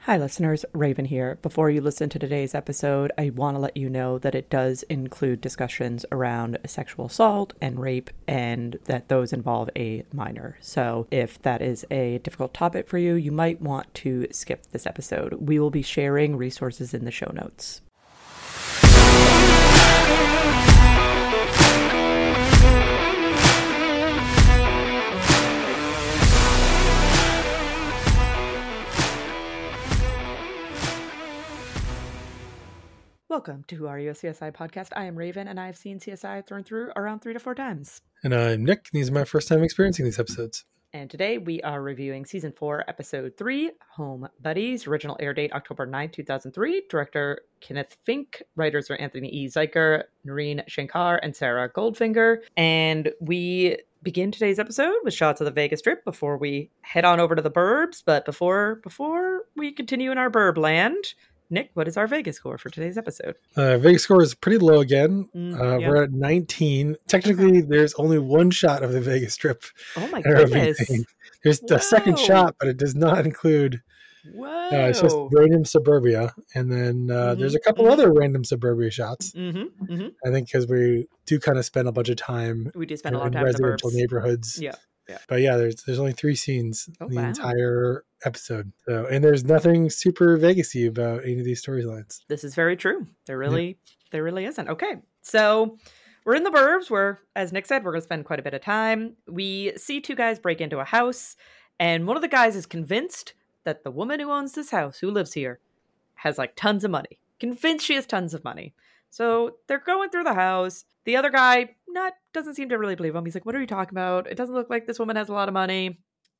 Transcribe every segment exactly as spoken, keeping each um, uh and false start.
Hi listeners, Raven here. Before you listen to today's episode, I want to let you know that it does include discussions around sexual assault and rape, and that those involve a minor. So if that is a difficult topic for you, you might want to skip this episode. We will be sharing resources in the show notes. Welcome to Who Are You, a C S I podcast. I am Raven, and I have seen C S I thrown through around three to four times. And I'm Nick, and these are my first time experiencing these episodes. And today we are reviewing Season four, Episode three, Home Buddies. Original air date October ninth, two thousand three. Director Kenneth Fink. Writers are Anthony E. Zeiker, Noreen Shankar, and Sarah Goldfinger. And we begin today's episode with shots of the Vegas Strip before we head on over to the burbs. But before before we continue in our burb land, Nick, what is our Vegas score for today's episode? Uh, Vegas score is pretty low again. Mm, uh, yeah. We're at nineteen. Technically, there's only one shot of the Vegas Strip. Oh my and goodness. everything. There's Whoa. a second shot, but it does not include. Whoa. Uh, it's just random suburbia. And then uh, Mhm, there's a couple mhm. other random suburbia shots. Mm-hmm, mm-hmm. I think because we do kind of spend a bunch of time We do spend a in, lot of in time in the residential burbs. neighborhoods. Yeah. Yeah. But yeah, there's there's only three scenes Oh, in the wow. entire episode. So, and there's nothing super Vegas-y about any of these storylines. This is very true. There really, there really isn't. Okay. So we're in the burbs where, as Nick said, we're going to spend quite a bit of time. We see two guys break into a house, and one of the guys is convinced that the woman who owns this house, who lives here, has like tons of money. Convinced she has tons of money. So they're going through the house. The other guy not doesn't seem to really believe him. He's like, what are you talking about? It doesn't look like this woman has a lot of money.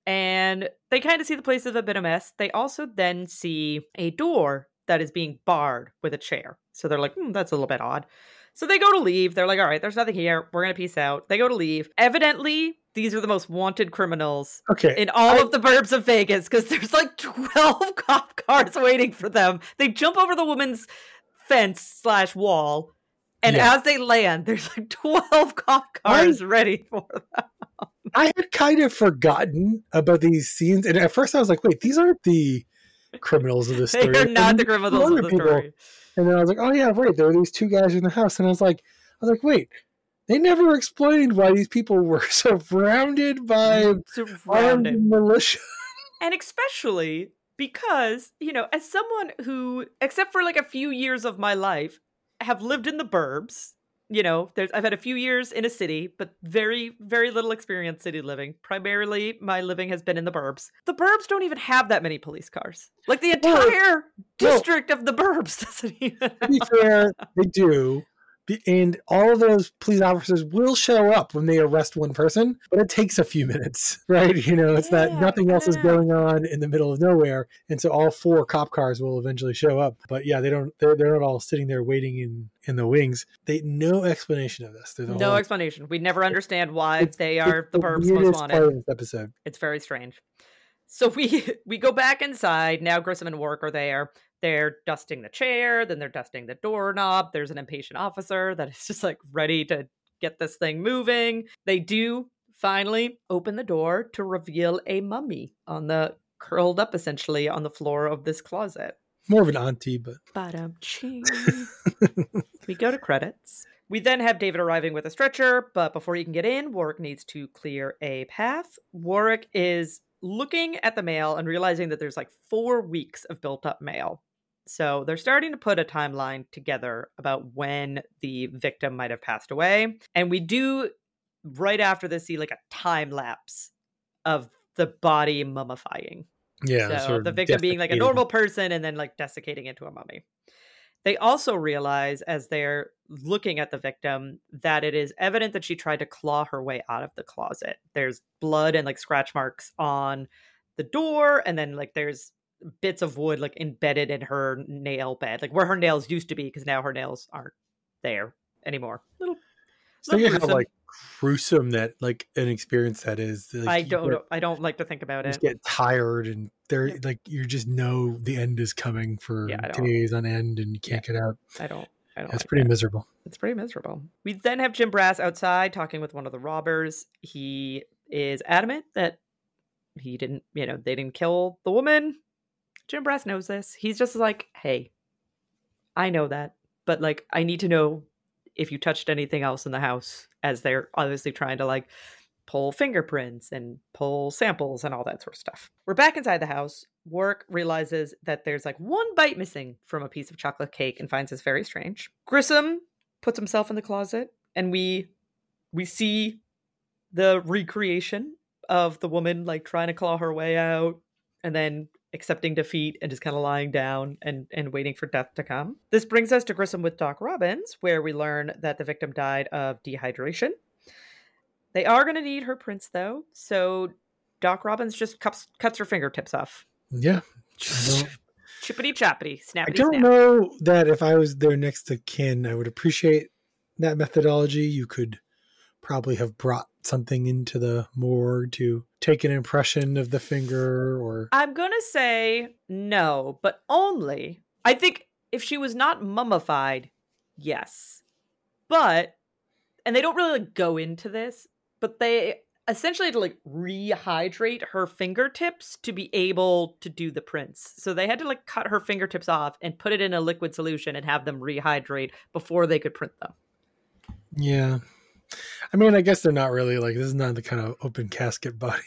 And they kind of see the place is a bit of a mess. They also then see a door that is being barred with a chair. So they're like, hmm, that's a little bit odd. So they go to leave. They're like, all right, there's nothing here. We're going to peace out. They go to leave. Evidently, these are the most wanted criminals Okay. in all I- of the burbs of Vegas because there's like twelve cop cars waiting for them. They jump over the woman's fence slash wall. And Yeah. as they land, there's like twelve cop cars ready for them. I had kind of forgotten about these scenes, and at first I was like, "Wait, these aren't the criminals of the They story." are And not then the there were criminals of other the people, story. And then I was like, "Oh yeah, right. There were these two guys in the house," and I was like, "I was like, wait, they never explained why these people were surrounded by armed Surrounded. militia." And especially because, you know, as someone who, except for like a few years of my life, have lived in the burbs, you know, there's I've had a few years in a city, but very, very little experience city living. Primarily, my living has been in the burbs. The burbs don't even have that many police cars. Like the Well, entire well- district of the burbs doesn't even. To be fair, they do. Be- And all of those police officers will show up when they arrest one person, but it takes a few minutes, right? You know, it's Yeah, that nothing else is yeah. going on in the middle of nowhere, and so all four cop cars will eventually show up. But yeah, they don't. They're, they're not all sitting there waiting in in the wings. They no explanation of this. There's a No whole- explanation. We never understand why it's- they are it's the burbs most weirdest wanted. part of this episode. It's very strange. So we we go back inside. Now Grissom and Warwick are there. They're dusting the chair, then they're dusting the doorknob. There's an impatient officer that is just like ready to get this thing moving. They do finally open the door to reveal a mummy on the curled up essentially on the floor of this closet. More of an auntie, but Ba-dum-ching. We go to credits. We then have David arriving with a stretcher, but before he can get in, Warwick needs to clear a path. Warwick is looking at the mail and realizing that there's like four weeks of built up mail. So they're starting to put a timeline together about when the victim might have passed away. And we do, right after this, see like a time lapse of the body mummifying. yeah, So sort of the victim being like a desiccated. normal person and then like desiccating into a mummy. They also realize as they're looking at the victim that it is evident that she tried to claw her way out of the closet. There's blood and like scratch marks on the door, and then like there's bits of wood like embedded in her nail bed, like where her nails used to be, because now her nails aren't there anymore. Little, So little you how gruesome. like gruesome that like an experience that is. Like, I you don't get- know. I don't like to think about just it. get tired and they're Yeah. like you just know the end is coming for Yeah, I don't- days on end and you can't get out. I don't. I don't. It's like pretty that. miserable. It's pretty miserable. We then have Jim Brass outside talking with one of the robbers. He is adamant that he didn't, you know, they didn't kill the woman. Jim Brass knows this. He's just like, hey, I know that, but like, I need to know if you touched anything else in the house, as they're obviously trying to like pull fingerprints and pull samples and all that sort of stuff. We're back inside the house. Warwick realizes that there's like one bite missing from a piece of chocolate cake and finds this very strange. Grissom puts himself in the closet, and we we see the recreation of the woman like trying to claw her way out and then accepting defeat and just kind of lying down and, and waiting for death to come. This brings us to Grissom with Doc Robbins, where we learn that the victim died of dehydration. They are going to need her prints, though, so Doc Robbins just cuts, cuts her fingertips off. Yeah. Chippity choppity, snappity I don't snap. know that if I was there next to kin, I would appreciate that methodology. You could probably have brought something into the morgue to take an impression of the finger, or I'm going to say no, but only, I think if she was not mummified, yes. But, and they don't really like go into this, but they essentially had to like rehydrate her fingertips to be able to do the prints. So they had to like cut her fingertips off and put it in a liquid solution and have them rehydrate before they could print them. Yeah. I mean, I guess they're not really like, this is not the kind of open casket body.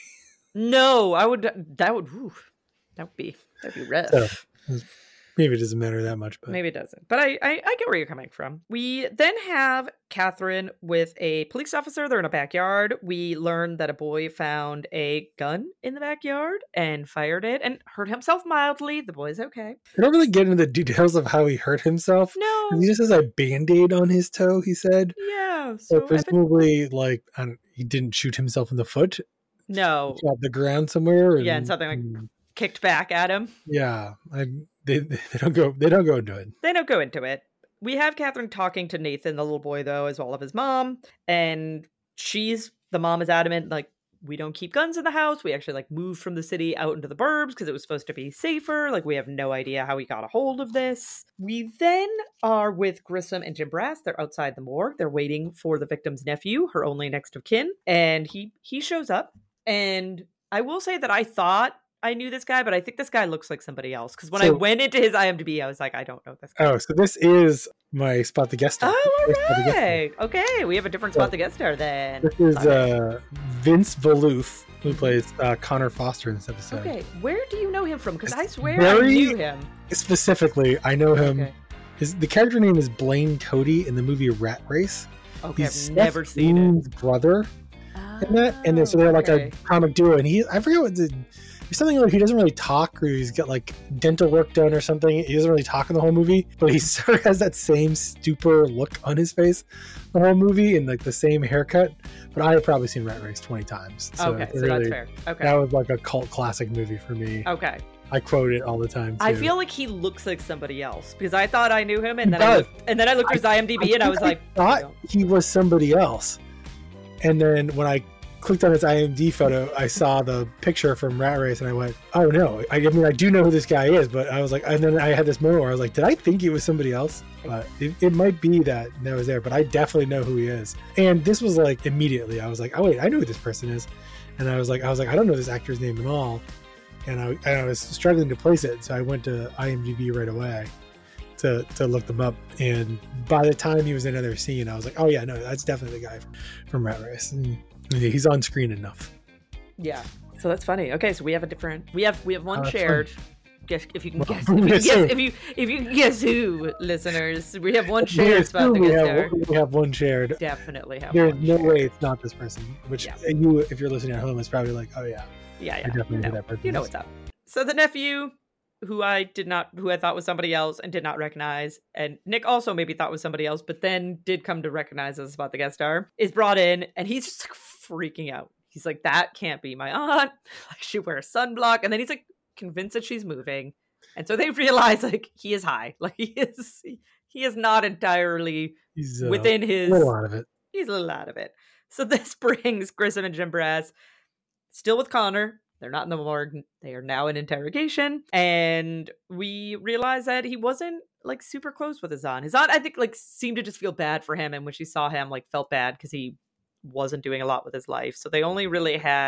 No, I would, that would, whew, that would be, that'd be rough. So, maybe it doesn't matter that much, but Maybe it doesn't. But I, I, I get where you're coming from. We then have Catherine with a police officer. They're in a backyard. We learn that a boy found a gun in the backyard and fired it and hurt himself mildly. The boy's okay. I don't really get into the details of how he hurt himself. No. He just has a band-aid on his toe, he said. Yeah. So, So presumably, like, I don't, he didn't shoot himself in the foot. no. He shot the ground somewhere. Yeah, and something like kicked back at him. Yeah, I, they they don't go they don't go into it. They don't go into it. We have Catherine talking to Nathan, the little boy, though, as well as his mom. And she's, the mom is adamant, like, we don't keep guns in the house. We actually, like, moved from the city out into the burbs because it was supposed to be safer. Like, we have no idea how he got a hold of this. We then are with Grissom and Jim Brass. They're outside the morgue. They're waiting for the victim's nephew, her only next of kin. And he he shows up. And I will say that I thought I knew this guy, but I think this guy looks like somebody else. Because when So- I went into his I M D B, I was like, I don't know this guy. Oh, so this is my spot the guest star. Oh, First spot the guest star. all right. Okay, we have a different spot to get star then. This is Okay. uh, Vince Valuth, who plays uh, Connor Foster in this episode. Okay, where do you know him from? Because I It's swear very- I knew him. Specifically, I know him. Okay, His the character name is Blaine Cody in the movie Rat Race. okay He's I've never Seth seen it. Green's brother in that, and then, so they're like Oh, okay. a comic duo. And he, I forget what the. There's something like he doesn't really talk, or he's got like dental work done or something. He doesn't really talk in the whole movie, but he sort of has that same stupor look on his face the whole movie, and like the same haircut. But I have probably seen Rat Race twenty times. So okay, it's so really- that's fair. Okay. That was like a cult classic movie for me. Okay. I quote it all the time. Too. I feel like he looks like somebody else because I thought I knew him, and He then I does. looked, and then I looked at his I M D B, and I think was like, thought no. he was somebody else, and then when I clicked on his I M D B photo, I saw the picture from Rat Race, and I went, "Oh no!" I, I mean, I do know who this guy is, but I was like, and then I had this moment where I was like, "Did I think it was somebody else?" But it, it might be that that was there, but I definitely know who he is. And this was like immediately, I was like, "Oh wait, I know who this person is," and I was like, "I was like, I don't know this actor's name at all," and I, and I was struggling to place it, so I went to I M D B right away to to look them up. And by the time he was in another scene, I was like, "Oh yeah, no, that's definitely the guy from, from Rat Race." And he's on screen enough. Yeah. So that's funny. Okay, so we have a different. We have we have one Oh, that's shared. Guess if you can Well, guess. If you, can guess guess who? if you if you can guess who, listeners, we have one We shared spot to assume we get have, there. we have one shared. Definitely have. There's one no shared. way it's not this person. Which Yeah. and you, if you're listening at home, is probably like, "Oh yeah, Yeah, I yeah. definitely You know know, that person." you know is. what's up. So the nephew, who I did not, who I thought was somebody else and did not recognize, and Nick also maybe thought was somebody else, but then did come to recognize us about the guest star, is brought in, and he's just like freaking out. He's like, "That can't be my aunt. Like, she wears sunblock," and then he's like convinced that she's moving, and so they realize like he is high, like he is, he is not entirely He's uh, within his. a little out of it. He's a little out of it. So this brings Grissom and Jim Brass still with Connor. They're not in the morgue. They are now in interrogation. And we realize that he wasn't like super close with his aunt. His aunt, I think, like seemed to just feel bad for him. And when she saw him, like felt bad because he wasn't doing a lot with his life. So they only really had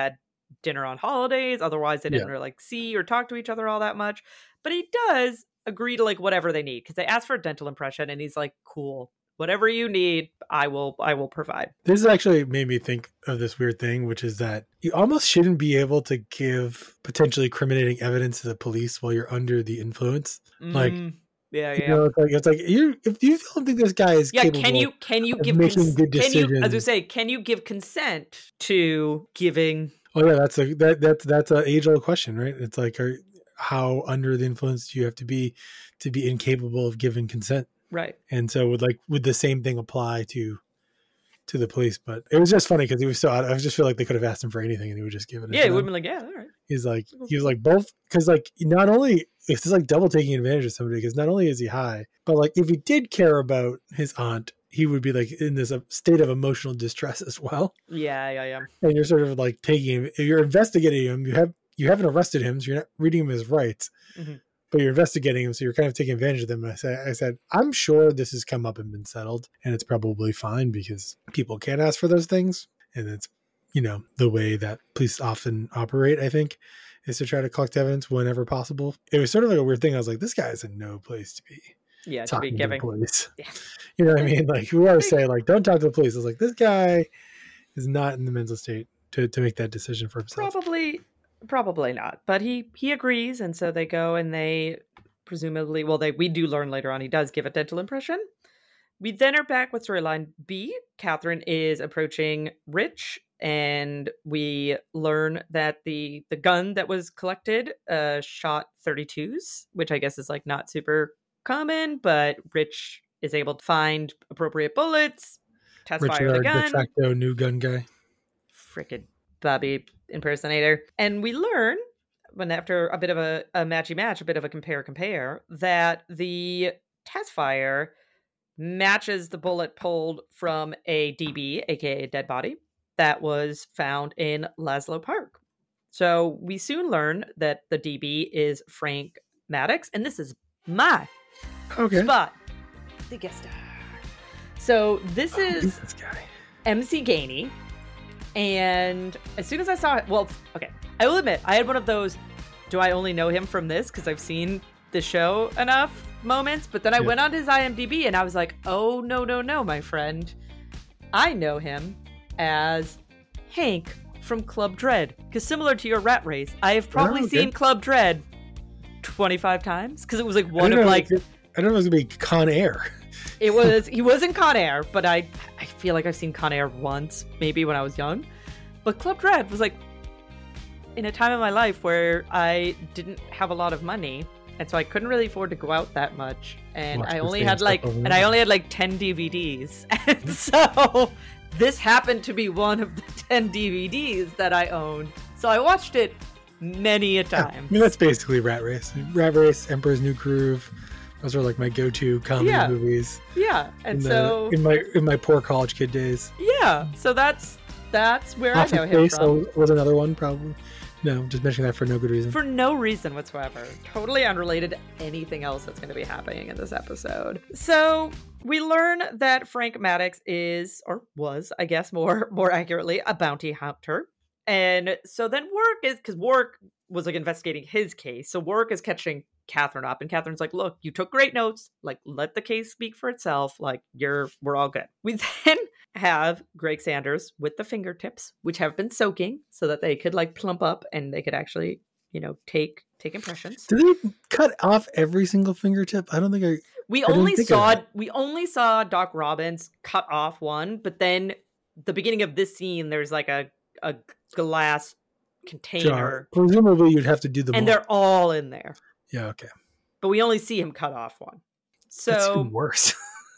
dinner on holidays. Otherwise, they didn't Yeah. really like see or talk to each other all that much. But he does agree to like whatever they need, because they ask for a dental impression, and he's like, "Cool, whatever you need, I will. I will provide." This actually made me think of this weird thing, which is that you almost shouldn't be able to give potentially incriminating evidence to the police while you're under the influence. Like, Mm, yeah, you yeah. know, it's like it's like you if you don't think this guy is Yeah, capable can you can you of give making cons- good can you, as I decisions. say, can you give consent to giving? Oh yeah, that's a that that's that's an age old question, right? It's like, are, how under the influence do you have to be to be incapable of giving consent? Right. And so would like would the same thing apply to to the police? But it was just funny because he was so I just feel like they could have asked him for anything and he would just give it. Yeah, to he would them. have been like, yeah, all right. He's like he was like both, because like not only it's just like double taking advantage of somebody, because not only is he high, but like if he did care about his aunt, he would be like in this uh, state of emotional distress as well. Yeah, yeah, yeah. And you're sort of like taking him, if you're investigating him, you have you haven't arrested him, so you're not reading him his rights, Mm-hmm. but you're investigating him, so you're kind of taking advantage of them. And I said, I said, I'm sure this has come up and been settled, and it's probably fine because people can't ask for those things, and it's, you know, the way that police often operate, I think, is to try to collect evidence whenever possible. It was sort of like a weird thing. I was like, this guy is in no place to be Yeah, to talking be to the giving. police. Yeah. You know what I mean? Like, we always say, like, don't talk to the police. I was like, this guy is not in the mental state to, to make that decision for himself. Probably, probably not. But he he agrees, and so they go and they presumably, well, they we do learn later on he does give a dental impression. We then are back with storyline B. Catherine is approaching Rich, and we learn that the the gun that was collected uh, shot thirty-twos, which I guess is like not super common, but Rich is able to find appropriate bullets, test Rich fire is the our de gun. facto new gun guy. Frickin' Bobby impersonator. And we learn, when after a bit of a, a matchy match, a bit of a compare compare, that the test fire matches the bullet pulled from a D B, aka a dead body, that was found in Laszlo Park. So we soon learn that the D B is Frank Maddox, and this is my Okay. spot, the guest star. So this is this guy. M C Gainey. And as soon as I saw it, well, okay, I will admit, I had one of those, do I only know him from this because I've seen the show enough moments? But then I Yeah. went on his I M D B and I was like, oh, no, no, no, my friend. I know him as Hank from Club Dread. Because similar to your Rat Race, I have probably Oh, okay. seen Club Dread twenty-five times. Because it was like I one don't of know, like, I don't know if it was going to be Con Air. it was, he was in Con Air, but I, I feel like I've seen Con Air once, maybe when I was young. But Club Dread was like in a time in my life where I didn't have a lot of money, and so I couldn't really afford to go out that much, and Watch I the only same had stuff like, over and and I over. only had like ten D V Ds, and so this happened to be one of the ten D V Ds that I owned. So I watched it many a time. I mean, that's basically Rat Race. Rat Race, Emperor's New Groove. Those are like my go-to comedy Yeah. movies. Yeah, and in the- so in my in my poor college kid days. yeah, so that's that's where Office I know him Space from. was another one, probably. No, just mentioning that for no good reason. For no reason whatsoever. Totally unrelated to anything else that's going to be happening in this episode. So we learn that Frank Maddox is, or was, I guess more more accurately, a bounty hunter. And so then Work is, because Work was like investigating his case. So Work is catching Catherine up, and Catherine's like, look, you took great notes. Like, let the case speak for itself. Like, you're, we're all good. We then have Greg Sanders with the fingertips, which have been soaking so that they could like plump up and they could actually, you know, take take impressions. Did they cut off every single fingertip? I don't think I. We I didn't only think of saw that. we only saw Doc Robbins cut off one, but then the beginning of this scene, there's like a a glass container, Jar. Presumably, you'd have to do them. and all. they're all in there. Yeah, okay. But we only see him cut off one. That's So even worse.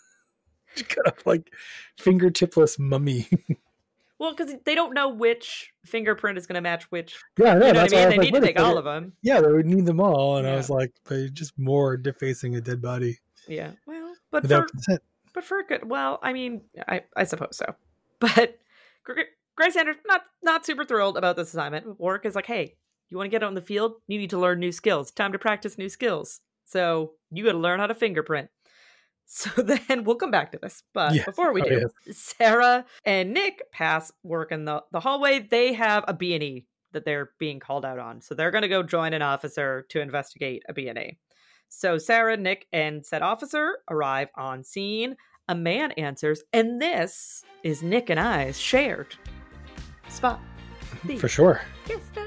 You cut off like fingertipless mummy. well, because they don't know which fingerprint is going to match which. Yeah, no, You know what I that's why mean? was They like, need to wait a take all second. of them. Yeah, they would need them all, and I Yeah. was like, but just more defacing a dead body Yeah. Well, but without for consent. but for a good, well, I mean, I I suppose so. But Gre- Greg Sanders not not super thrilled about this assignment. Work is like, hey, you want to get out in the field? You need to learn new skills. Time to practice new skills. So you got to learn how to fingerprint. So then we'll come back to this. But Yeah. before we Oh, do, Sarah and Nick pass Work in the, the hallway. They have a B and E that they're being called out on. So they're going to go join an officer to investigate a B and A. So Sarah, Nick, and said officer arrive on scene. A man answers, and this is Nick and I's shared spot. For sure. Yes, sir.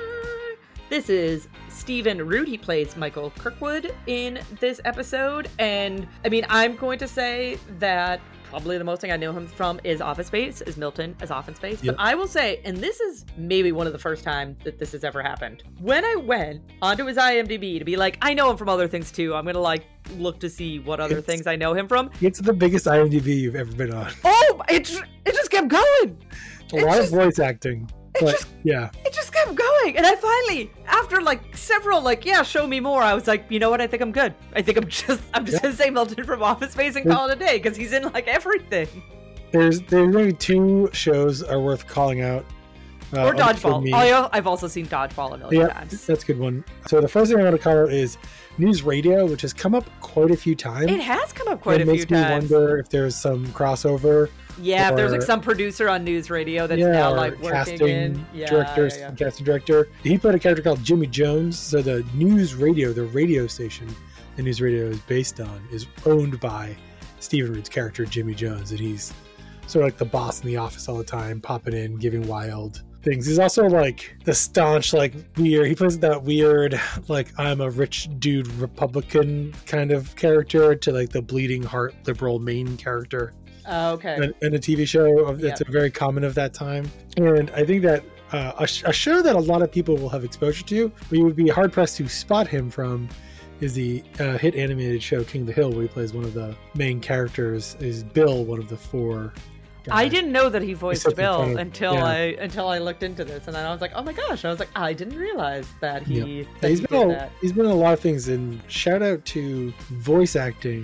This is Stephen Root. He plays Michael Kirkwood in this episode. And I mean, I'm going to say that probably the most thing I know him from is Office Space, is Milton as Office Space. Yep. But I will say, and this is maybe one of the first times that this has ever happened. When I went onto his IMDb to be like, I know him from other things too. I'm going to like look to see what other It's- things I know him from. It's the biggest IMDb you've ever been on. Oh, it, ju- it just kept going. A It lot just- of voice acting. But just- yeah. It just kept going. And I finally, after like several, like, yeah, show me more, I was like, you know what? I think I'm good. I think I'm just, I'm just Yeah. going to say Milton from Office Space and Yeah. call it a day because he's in like everything. There's there's maybe two shows are worth calling out. Uh, or for Dodgeball. me. I, I've also seen Dodgeball a million Yeah, times. that's a good one. So the first thing I want to call out is News Radio, which has come up quite a few times. It has come up quite it a few makes me times. wonder if there's some crossover. Yeah, if there's like or- some producer on News Radio that's yeah, now or like working casting in. Yeah, director, yeah, yeah. casting director. He played a character called Jimmy Jones. So the News Radio, the radio station the News Radio is based on, is owned by Stephen Root's character Jimmy Jones, and he's sort of like the boss in the office all the time, popping in, giving wild things. He's also like the staunch, like weird. He plays that weird, like I'm a rich dude Republican kind of character to like the bleeding heart liberal main character. Oh, okay. in, in a T V show. Of, Yep. It's a very common of that time. And I think that uh, a, sh- a show that a lot of people will have exposure to, we would be hard pressed to spot him from, is the uh, hit animated show King of the Hill, where he plays one of the main characters. Is Bill one of the four guys? I didn't know that he voiced sits in Bill front of- until yeah. I until I looked into this, and then I was like, oh my gosh! I was like, I didn't realize that he Yep. that he's he been did a, that. he's been in a lot of things, and shout out to voice acting.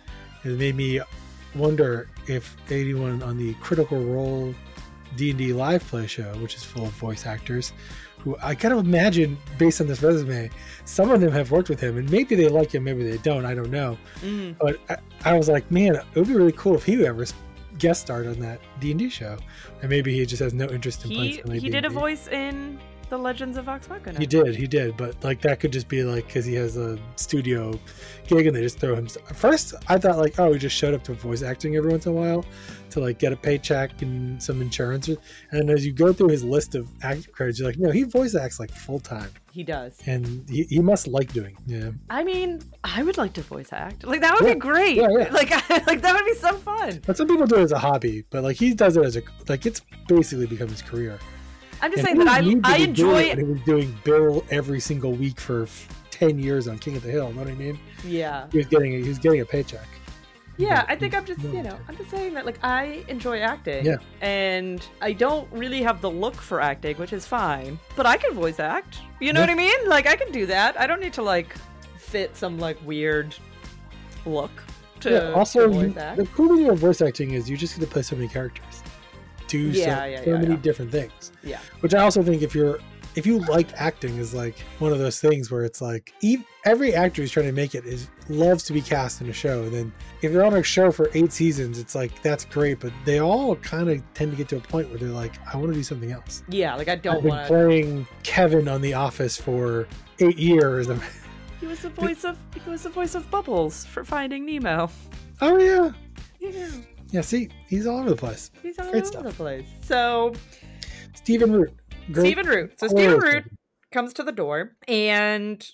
It made me wonder if anyone on the Critical Role D and D live play show, which is full of voice actors, who I kind of imagine, based on this resume, some of them have worked with him, and maybe they like him, maybe they don't, I don't know. Mm. But I, I was like, man, it would be really cool if he ever guest starred on that D and D show, and maybe he just has no interest in playing He something like he did a D and D. voice in The Legends of Vox Machina. He did, he did, but like that could just be like because he has a studio gig and they just throw him. At first, I thought like, oh, he just showed up to voice acting every once in a while to like get a paycheck and some insurance. And then as you go through his list of acting credits, you're like, no, he voice acts like full time, He does. and he, he must like doing. It. Yeah, I mean, I would like to voice act. Like that would Yeah. be great. Yeah, yeah. Like like that would be so fun. but some people do it as a hobby, but like he does it as a like it's basically become his career. I'm just And saying he that I needed I to do enjoy it. it. when He was doing Bill every single week for ten years on King of the Hill. You know what I mean? Yeah. He was getting a, he was getting a paycheck. Yeah, But I think I'm just, no you one know, did. I'm just saying that, like, I enjoy acting. Yeah. And I don't really have the look for acting, which is fine. But I can voice act. You know Yeah. what I mean? Like, I can do that. I don't need to, like, fit some, like, weird look to, Yeah, also, to you, voice act. the cool thing about voice acting is you just get to play so many characters, do so, Yeah, yeah, so yeah, many yeah. different things. Yeah. Which I also think if you're if you like acting is like one of those things where it's like ev- every actor who's trying to make it is loves to be cast in a show, and then if you're on a show for eight seasons, it's like that's great, but they all kind of tend to get to a point where they're like, I want to do something else. Yeah, like, I I've don't been want to. playing Kevin on The Office for eight years. I'm- He was the voice of, he was the voice of Bubbles for Finding Nemo. oh yeah, You know, yeah. See, he's all over the place. he's all Great over stuff. the place. So, Stephen Root. Great. Stephen Root. So Stephen Hilarious. Root comes to the door and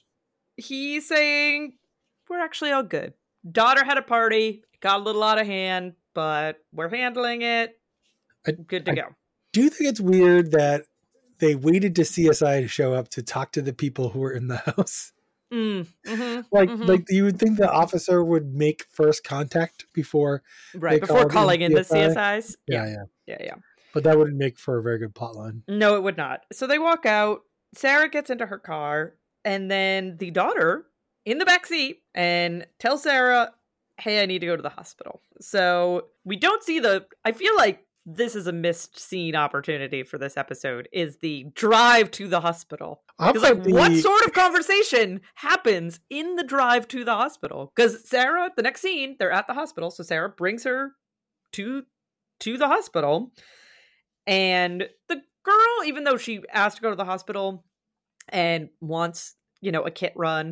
he's saying, we're actually all good. Daughter had a party, got a little out of hand, but we're handling it. I- Good to I- go. Do you think it's weird that they waited to C S I to show up to talk to the people who were in the house? Mm, mhm, Like, mhm. like you would think the officer would make first contact before, right, they before called in calling in the C S C I? S Is. yeah, Yeah, yeah. yeah, yeah. But that wouldn't make for a very good plotline. No, it would not. So they walk out. Sarah gets into her car, and then the daughter in the back seat and tells Sarah, hey, I need to go to the hospital. So we don't see the, I feel like this is a missed scene opportunity for this episode, is the drive to the hospital. How Because, like, about the- what sort of conversation happens in the drive to the hospital? Because Sarah, the next scene, they're at the hospital. So Sarah brings her to to the hospital. And the girl, even though she asked to go to the hospital and wants, you know, a kit run,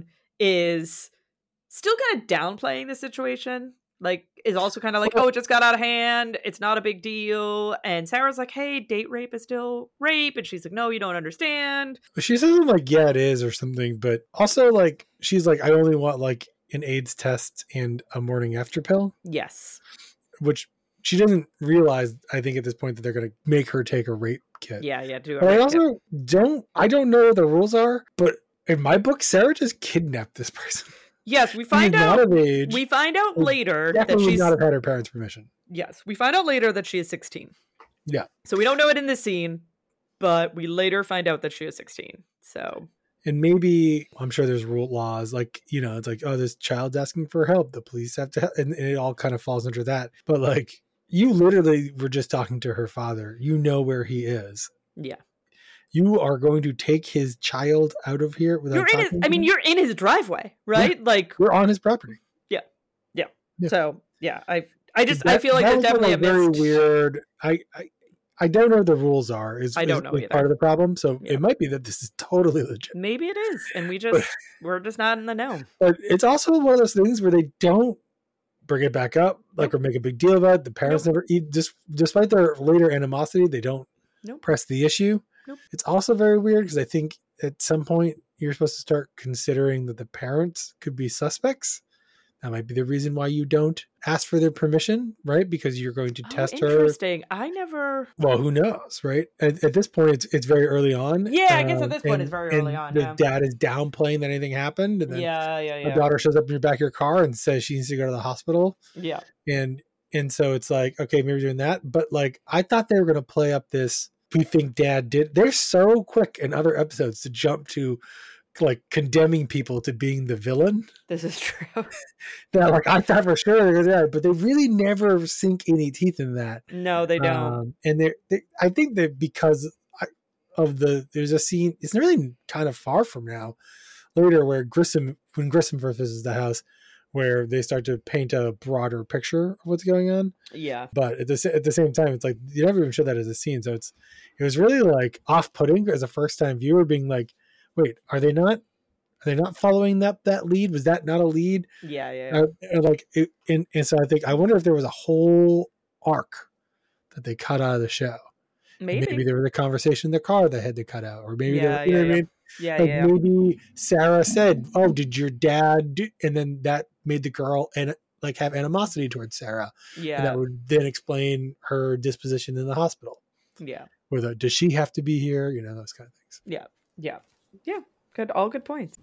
is still kind of downplaying the situation. Like, is also kind of like, oh, it just got out of hand. It's not a big deal. And Sarah's like, hey, date rape is still rape. And she's like, no, you don't understand. She says like, yeah, it is or something. But also like, she's like, I only want like an AIDS test and a morning after pill. Yes. Which she doesn't realize, I think at this point, that they're going to make her take a rape kit. Yeah, yeah. Do a but rape I also kit. don't, I don't know what the rules are, but in my book, Sarah just kidnapped this person. Yes, we find She's out. Not of age. We find out later that Definitely she's not have had her parents' permission. Yes, we find out later that she is sixteen. Yeah. So we don't know it in this scene, but we later find out that she is sixteen. So. And maybe, I'm sure there's rule laws, like, you know, it's like, oh, this child's asking for help. The police have to help. And, and it all kind of falls under that. But like, you literally were just talking to her father. You know where he is. Yeah. You are going to take his child out of here without You're in his, talking I to mean, him? you're in his driveway, right? Yeah. Like, You're on his property. Yeah. Yeah. Yeah. So, yeah, I I just, That- I feel like that there's was definitely a like very missed... weird. I, I, I don't know what the rules are. Is, I don't is, know is either. part of the problem. So Yeah. it might be that this is totally legit. Maybe it is. And we just, we're just not in the know. But it's also one of those things where they don't bring it back up, like, Nope. or make a big deal about it. The parents Nope. never eat, just despite their later animosity, they don't Nope. press the issue. Nope. It's also very weird because I think at some point you're supposed to start considering that the parents could be suspects. That might be the reason why you don't ask for their permission, right? Because you're going to Oh, test her. interesting. I never... Well, who knows, right? At, at this point, it's it's very early on. Yeah, I guess at um, this point and- it's very and early on, The yeah. dad is downplaying that anything happened, and then Yeah, yeah, her yeah. daughter shows up in your back of your car and says she needs to go to the hospital, Yeah. and and so it's like, okay, maybe doing that, but like I thought they were going to play up this. We think dad did. They're so quick in other episodes to jump to like condemning people to being the villain. This is true. That like I thought for sure they're there, but they really never sink any teeth in that. No, they don't. Um, and they're, they, I think that because I- of the, there's a scene, it's really kind of far from now, later where Grissom, when Grissom first visits the house, where they start to paint a broader picture of what's going on. Yeah. But at the, sa- at the same time, it's like, you never even show that as a scene. So it's, it was really like off-putting as a first time viewer being like, wait, are they not, are they not following that, that lead? Was that not a lead? Yeah, yeah. yeah. Uh, and like, it, and, and so I think, I wonder if there was a whole arc that they cut out of the show. Maybe. Maybe there was a conversation in the car they had to cut out, or maybe, Yeah, there, you know yeah, what I mean? Yeah, Like yeah. maybe Sarah said, "Oh, did your dad?" Do? And then that made the girl and like have animosity towards Sarah, Yeah. and that would then explain her disposition in the hospital. Yeah. Whether does she have to be here? You know, those kind of things. Yeah. Yeah. Yeah. Good. All good points.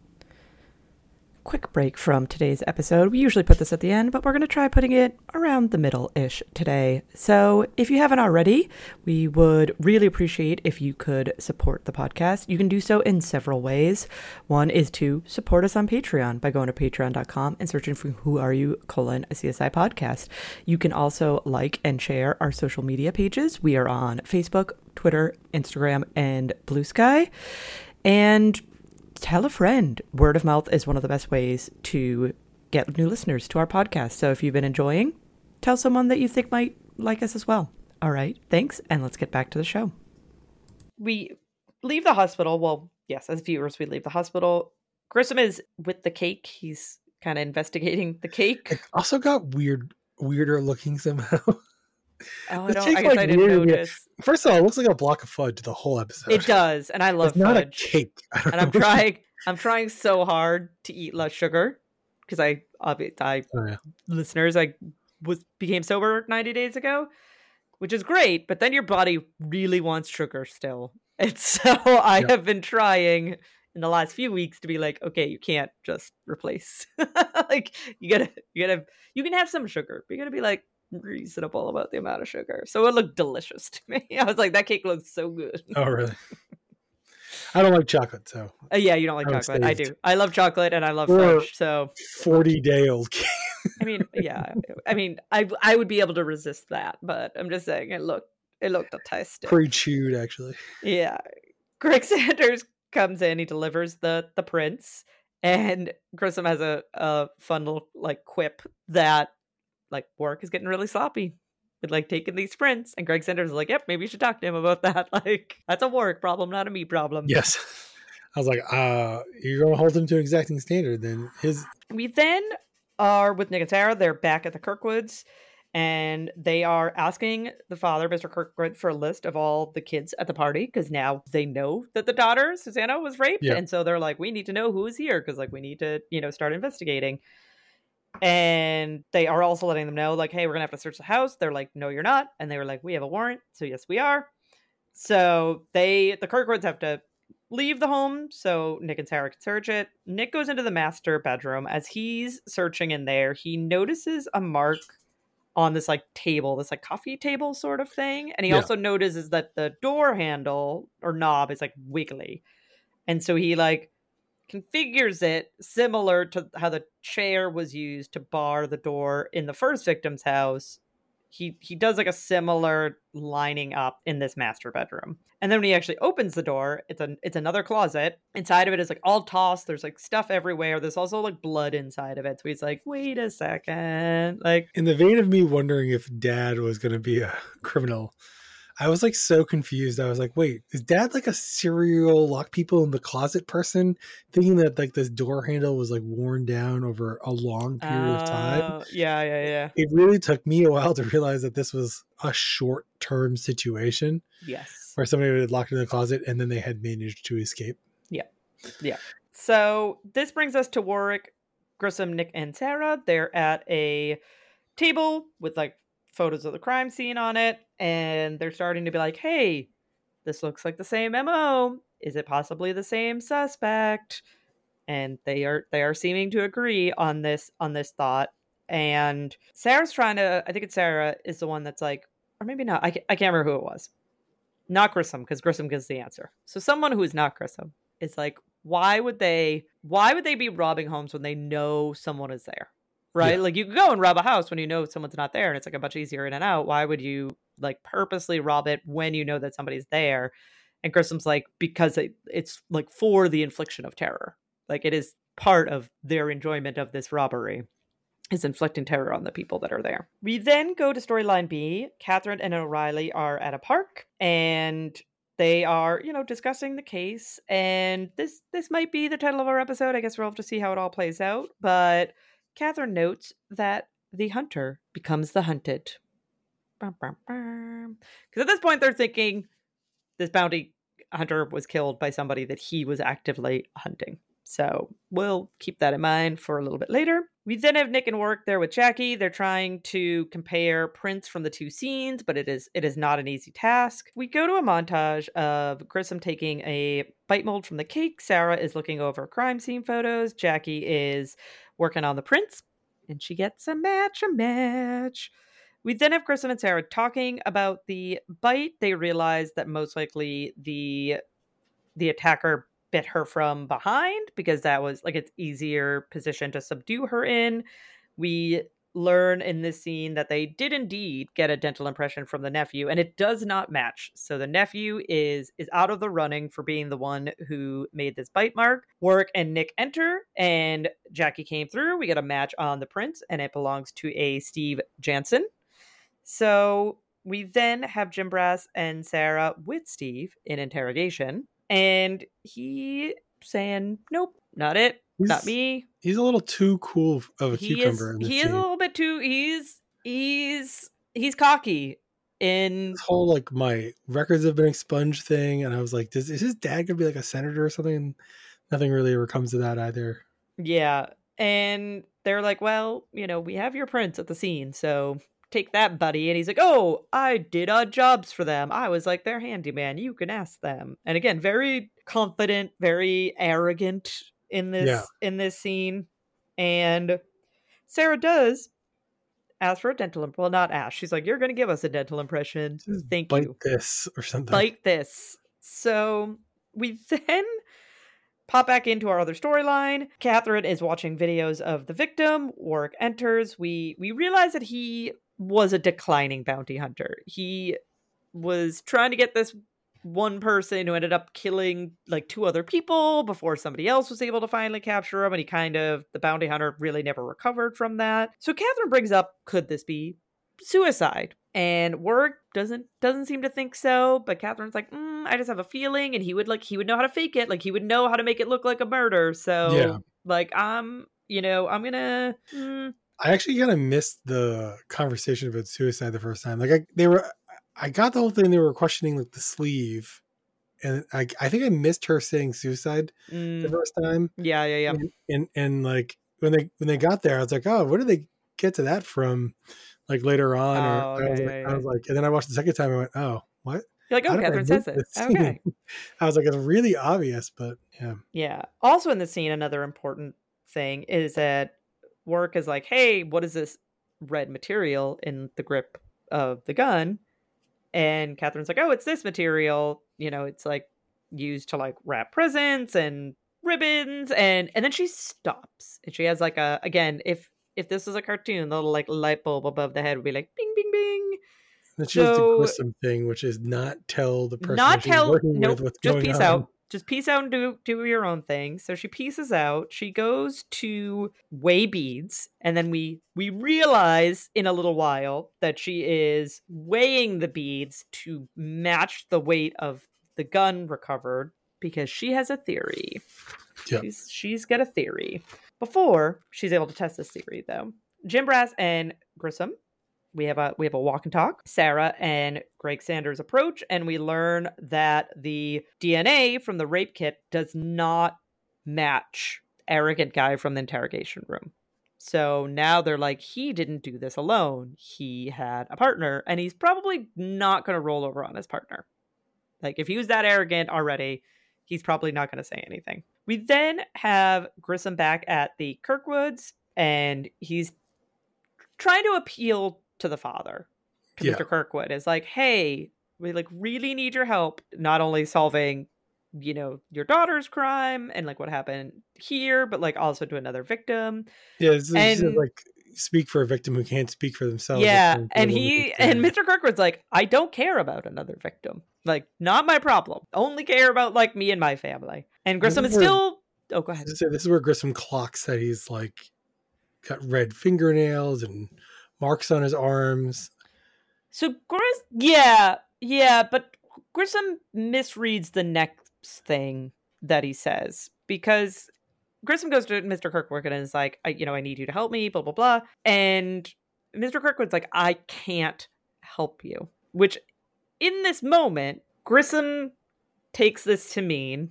Quick break from today's episode. We usually put this at the end, but we're going to try putting it around the middle-ish today. So if you haven't already, we would really appreciate if you could support the podcast. You can do so in several ways. One is to support us on Patreon by going to patreon dot com and searching for Who Are You, colon, a C S I podcast. You can also like and share our social media pages. We are on Facebook, Twitter, Instagram, and Blue Sky. And tell a friend. Word of mouth is one of the best ways to get new listeners to our podcast. So if you've been enjoying, tell someone that you think might like us as well. All right. Thanks. And let's get back to the show. We leave the hospital. Well, yes, as viewers, we leave the hospital. Grissom is with the cake. He's kind of investigating the cake. It also got weird, weirder looking somehow. Oh, I The don't. cake's I guess like I didn't weird, yeah. notice. First of all, it looks like a block of fudge the whole episode. It does, and I love It's not fudge. a cake. I don't And I'm know what- trying. I'm trying so hard to eat less sugar because I, obvi- I, Oh, yeah. listeners, I was became sober ninety days ago, which is great. But then your body really wants sugar still, and so I Yeah. have been trying in the last few weeks to be like, okay, you can't just replace. Like you gotta, you gotta, you can have some sugar, but you gotta be like reasonable about the amount of sugar. So it looked delicious to me. I was like, that cake looks so good. Oh, really? I don't like chocolate, so Uh, yeah, you don't like I was chocolate. I saved. do. I love chocolate and I love Or- fudge. So forty day old cake. I mean, yeah. I mean, I I would be able to resist that, but I'm just saying it looked it looked tasty. Pre-chewed, actually. Yeah. Greg Sanders comes in, he delivers the the prince, and Grissom has a, a fun little like quip that like work is getting really sloppy. with like taking these sprints. And Greg Sanders is like, yep, maybe you should talk to him about that. Like, that's a Warwick problem, not a me problem. Yes. I was like, uh, you're going to hold him to an exacting standard. Then his. We then are with Nick and Sarah. They're back at the Kirkwoods. And they are asking the father, Mister Kirkwood, for a list of all the kids at the party because now they know that the daughter, Susanna, was raped. Yeah. And so they're like, we need to know who is here because, like, we need to, you know, start investigating. And they are also letting them know, like, hey, we're going to have to search the house. They're like, no, you're not. And they were like, we have a warrant. So, yes, we are. So they, the Kirkwoods have to leave the home so Nick and Sarah can search it. Nick goes into the master bedroom. As he's searching in there, he notices a mark on this like table, this like coffee table sort of thing. And he yeah. also notices that the door handle or knob is like wiggly. And so he like configures it similar to how the chair was used to bar the door in the first victim's house. He he does like a similar lining up in this master bedroom. And then when he actually opens the door, it's a it's another closet. Inside of it is like all tossed. There's like stuff everywhere. There's also like blood inside of it. So he's like, wait a second. Like, in the vein of me wondering if Dad was going to be a criminal, I was like so confused. I was like, wait, is Dad like a serial lock people in the closet person, thinking that like this door handle was like worn down over a long period uh, of time? Yeah, yeah, yeah. It really took me a while to realize that this was a short-term situation. Yes. Where somebody had locked in the closet and then they had managed to escape. Yeah. Yeah. So this brings us to Warwick, Grissom, Nick, and Sarah. They're at a table with like photos of the crime scene on it. And they're starting to be like, hey, this looks like the same M O. Is it possibly the same suspect? And they are they are seeming to agree on this on this thought. And Sarah's trying to, I think it's Sarah is the one that's like, or maybe not. I can't, I can't remember who it was. Not Grissom, because Grissom gives the answer. So someone who is not Grissom is like, why would they why would they be robbing homes when they know someone is there? Right? Yeah. Like you can go and rob a house when you know someone's not there and it's like a much easier in and out. Why would you like purposely rob it when you know that somebody's there? And Grissom's like, because it, it's like for the infliction of terror. Like it is part of their enjoyment of this robbery. Is inflicting terror on the people that are there. We then go to storyline B. Catherine and O'Reilly are at a park and they are, you know, discussing the case. And this this might be the title of our episode. I guess we'll have to see how it all plays out. But Catherine notes that the hunter becomes the hunted. Because at this point they're thinking this bounty hunter was killed by somebody that he was actively hunting. So we'll keep that in mind for a little bit later. We then have Nick and Warwick there with Jackie. They're trying to compare prints from the two scenes, but it is it is not an easy task. We go to a montage of Grissom taking a bite mold from the cake. Sarah is looking over crime scene photos. Jackie is working on the prints, and she gets a match, a match. We then have Grissom and Sarah talking about the bite. They realize that most likely the the attacker bit her from behind because that was like it's easier position to subdue her in. We learn in this scene that they did indeed get a dental impression from the nephew and it does not match. So the nephew is is out of the running for being the one who made this bite mark. Warwick and Nick enter and Jackie came through. We get a match on the print and it belongs to a Steve Jansen. So we then have Jim Brass and Sarah with Steve in interrogation. And he saying, nope, not it, he's, not me. He's a little too cool of a he cucumber. Is, in this he scene. is a little bit too, he's, he's, he's cocky in... This whole, like, my records have been expunged thing. And I was like, Does, is his dad going to be like a senator or something? And nothing really ever comes to that either. Yeah. And they're like, well, you know, we have your prints at the scene, so... take that, buddy. And he's like, oh, I did odd jobs for them. I was like their handyman. You can ask them. And again, very confident, very arrogant in this yeah. in this scene. And Sarah does ask for a dental impression. Well, not ask. She's like, you're going to give us a dental impression. Just Thank bite you. this or something. Bite this. So we then pop back into our other storyline. Catherine is watching videos of the victim. Warwick enters. We we realize that he was a declining bounty hunter. He was trying to get this one person who ended up killing like two other people before somebody else was able to finally capture him. And he kind of, the bounty hunter really never recovered from that. So Catherine brings up, could this be suicide? And Warwick doesn't doesn't seem to think so, but Catherine's like, mm, I just have a feeling, and he would like he would know how to fake it, like he would know how to make it look like a murder. So Yeah. like I'm, you know, I'm gonna. Mm. I actually kind of missed the conversation about suicide the first time. Like I, they were, I got the whole thing. They were questioning like the sleeve, and I, I think I missed her saying suicide Mm. the first time. Yeah, yeah, yeah. And, and and like when they when they got there, I was like, oh, where did they get to that from? Like later on, Oh, or I was okay, like, yeah, I was like, and then I watched the second time. I went, oh, what? You're like, How oh, did I Catherine miss says it. this Okay. scene? I was like, it's really obvious, but yeah. Yeah. Also in the scene, another important thing is that Warwick is like, hey, what is this red material in the grip of the gun? And Catherine's like, oh, it's this material. You know, it's like used to like wrap presents and ribbons. And and then she stops. And she has like a, again, if if this was a cartoon, the little like light bulb above the head would be like bing, bing, bing. And she does the So- Grissom thing, which is not tell the person Not that she's tell, working nope, with what's just going peace on. out. Just peace out and do do your own thing. So she pieces out. She goes to weigh beads, and then we we realize in a little while that she is weighing the beads to match the weight of the gun recovered because she has a theory. Yep. She's she's got a theory. Before she's able to test this theory, though, Jim Brass and Grissom. We have a we have a walk and talk. Sarah and Greg Sanders approach, and we learn that the D N A from the rape kit does not match arrogant guy from the interrogation room. So now they're like, he didn't do this alone. He had a partner, and he's probably not going to roll over on his partner. Like, if he was that arrogant already, he's probably not going to say anything. We then have Grissom back at the Kirkwoods, and he's trying to appeal to the father, to Yeah. Mister Kirkwood. Is like, hey, we like really need your help, not only solving, you know, your daughter's crime and like what happened here, but like also to another victim. Yeah, it's, it's And- like speak for a victim who can't speak for themselves. Yeah, That's and what he they and say. Mister Kirkwood's like, I don't care about another victim. Like, not my problem. Only care about like me and my family. And Grissom is This is where- still. Oh, go ahead. This is- this is where Grissom clocks that he's like got red fingernails and marks on his arms. So Gris, yeah, yeah, but Grissom misreads the next thing that he says because Grissom goes to Mister Kirkwood and is like, I, you know, I need you to help me, blah, blah, blah. And Mister Kirkwood's like, I can't help you. Which, in this moment, Grissom takes this to mean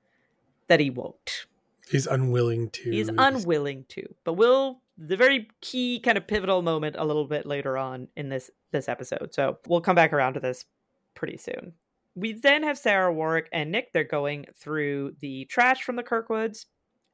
that he won't. He's unwilling to. He's unwilling to. But we'll, the very key kind of pivotal moment a little bit later on in this this episode. So we'll come back around to this pretty soon. We then have Sarah, Warwick, and Nick. They're going through the trash from the Kirkwoods.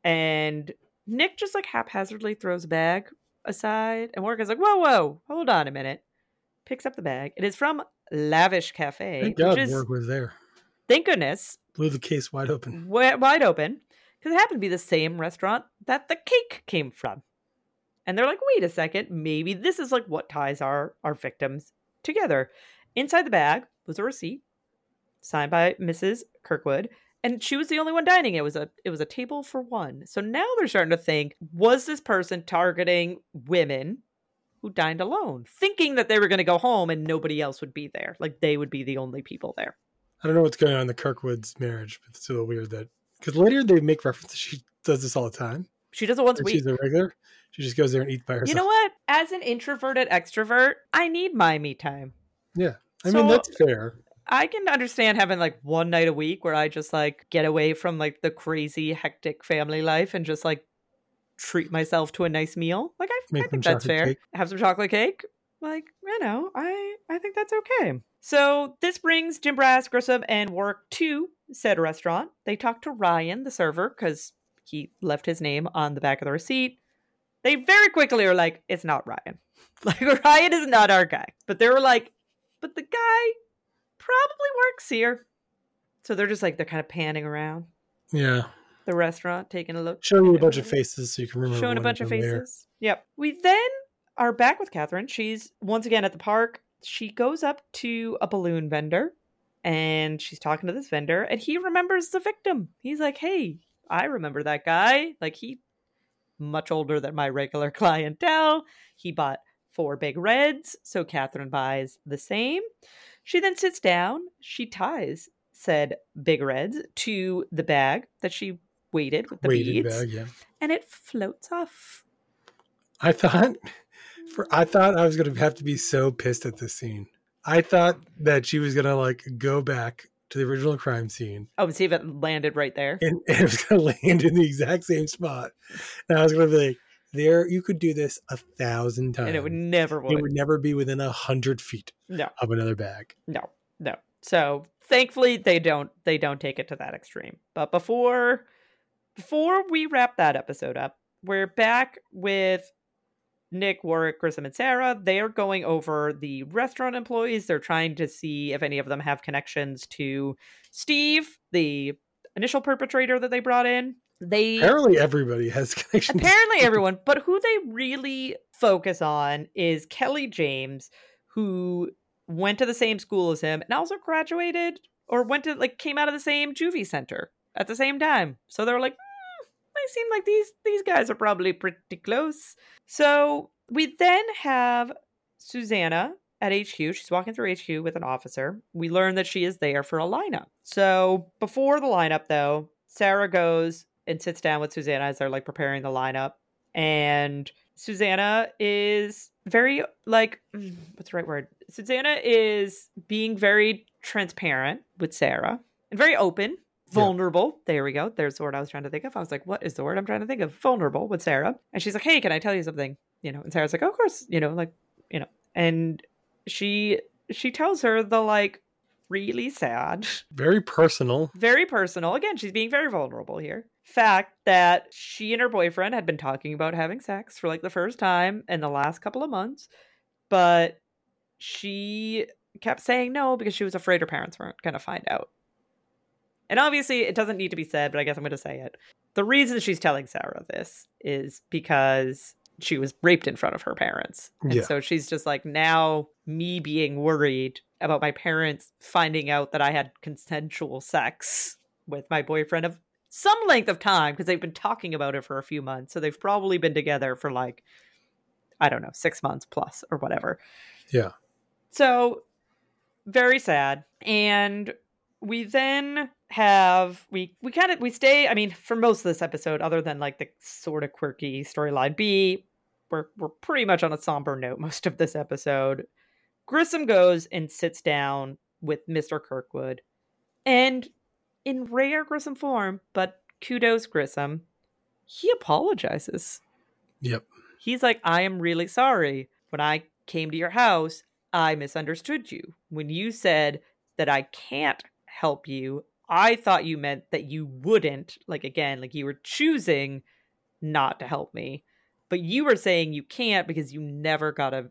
And Nick just like haphazardly throws a bag aside. And Warwick is like, whoa, whoa, hold on a minute. Picks up the bag. It is from Lavish Cafe. Thank God which is, Warwick was there. thank goodness, Blew the case wide open. wi- wide open. Because it happened to be the same restaurant that the cake came from. And they're like, wait a second, maybe this is like what ties our, our victims together. Inside the bag was a receipt signed by Missus Kirkwood. And she was the only one dining. It was a it was a table for one. So now they're starting to think, was this person targeting women who dined alone? Thinking that they were going to go home and nobody else would be there. Like they would be the only people there. I don't know what's going on in the Kirkwoods marriage, but it's a little weird that because later they make references. She does this all the time. She does it once a And week. she's a regular. She just goes there and eats by herself. You know what? As an introverted extrovert, I need my me time. Yeah, I So- mean that's fair. I can understand having like one night a week where I just like get away from like the crazy hectic family life and just like treat myself to a nice meal. Like I, Make I them think that's chocolate fair. cake. Have some chocolate cake. Like, you know, I I think that's okay. So this brings Jim Brass, Grissom, and Warwick to said restaurant. They talk to Ryan, the server, because he left his name on the back of the receipt. They very quickly are like, it's not Ryan. Like, Ryan is not our guy. But they were like, but the guy probably works here. So they're just like, they're kind of panning around Yeah, the restaurant, taking a look. showing you a taking bunch of look, faces so you can remember. Showing a when bunch of they're there. faces. Yep. We then are back with Catherine. She's once again at the park. She goes up to a balloon vendor and she's talking to this vendor and he remembers the victim. He's like, hey, I remember that guy. Like, he much older than my regular clientele. He bought for Big Reds, so Catherine buys the same. She then sits down. She ties said Big Reds to the bag that she weighted with the Weighted beads, bag, yeah. and it floats off. I thought, for I thought I was going to have to be so pissed at this scene. I thought that she was going to like go back to the original crime scene. Oh, and see if it landed right there. And, and it was going to land in the exact same spot. And I was going to be like, there, you could do this a thousand times. And it would never would. It would never be within a hundred feet no. of another bag. No, no. So thankfully they don't they don't take it to that extreme. But before before we wrap that episode up, we're back with Nick, Warwick, Grissom, and Sarah. They are going over the restaurant employees. They're trying to see if any of them have connections to Steve, the initial perpetrator that they brought in. They apparently everybody has connections. Apparently everyone, but who they really focus on is Kelly James, who went to the same school as him and also graduated or went to like came out of the same juvie center at the same time. So they're like, mm, they seem like these these guys are probably pretty close. So we then have Susanna at H Q. She's walking through H Q with an officer. We learn that she is there for a lineup. So before the lineup, though, Sarah goes and sits down with Susanna as they're like preparing the lineup. And Susanna is very like, what's the right word? Susanna is being very transparent with Sarah and very open, vulnerable. Yeah. There we go. There's the word I was trying to think of. I was like, what is the word I'm trying to think of? Vulnerable with Sarah. And she's like, hey, can I tell you something? You know, and Sarah's like, oh, of course, you know, like, you know, and she, she tells her the like really sad, very personal, very personal. Again, she's being very vulnerable here. Fact that she and her boyfriend had been talking about having sex for like the first time in the last couple of months, but she kept saying no because she was afraid her parents weren't going to find out. And obviously it doesn't need to be said, but I guess I'm going to say it. The reason she's telling Sarah this is because she was raped in front of her parents. And yeah. So she's just like, now me being worried about my parents finding out that I had consensual sex with my boyfriend of some length of time, because they've been talking about it for a few months. So they've probably been together for like, I don't know, six months plus or whatever. Yeah. So very sad. And we then have, we, we kind of, we stay, I mean, for most of this episode, other than like the sort of quirky storyline B, we're, we're pretty much on a somber note most of this episode. Grissom goes and sits down with Mister Kirkwood, and in rare Grissom form, but kudos Grissom, he apologizes. Yep. He's like, I am really sorry. When I came to your house, I misunderstood you. When you said that I can't help you, I thought you meant that you wouldn't. Like, again, like you were choosing not to help me. But you were saying you can't because you never got a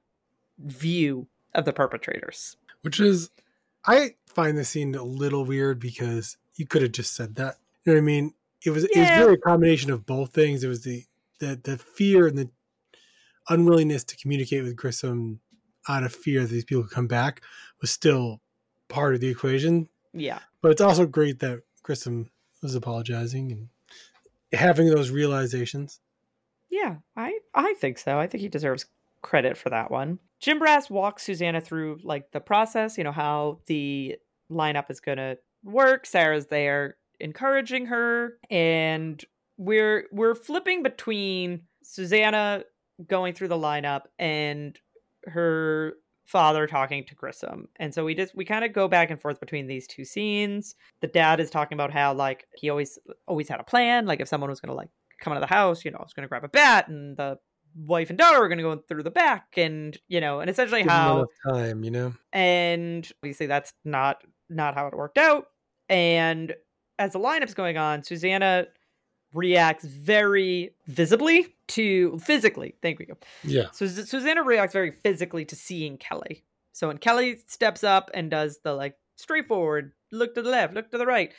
view of the perpetrators. Which is, I find this scene a little weird because you could have just said that. You know what I mean? It was, yeah. It was really a combination of both things. It was the, the, the fear and the unwillingness to communicate with Grissom out of fear that these people could come back was still part of the equation. Yeah. But it's also great that Grissom was apologizing and having those realizations. Yeah, I, I think so. I think he deserves credit for that one. Jim Brass walks Susanna through like the process, you know, how the lineup is going to work. Sarah's there encouraging her, and we're we're flipping between Susanna going through the lineup and her father talking to Grissom. And so we just we kind of go back and forth between these two scenes. The dad is talking about how like he always always had a plan, like if someone was going to like come into the house, you know, I was going to grab a bat, and the wife and daughter are going to go through the back, and you know, and essentially Give how enough time, you know, and obviously that's not not how it worked out. And as the lineup's going on, Susanna reacts very visibly to physically. Thank you. Yeah. So Susanna reacts very physically to seeing Kelly. So when Kelly steps up and does the like straightforward look to the left, look to the right,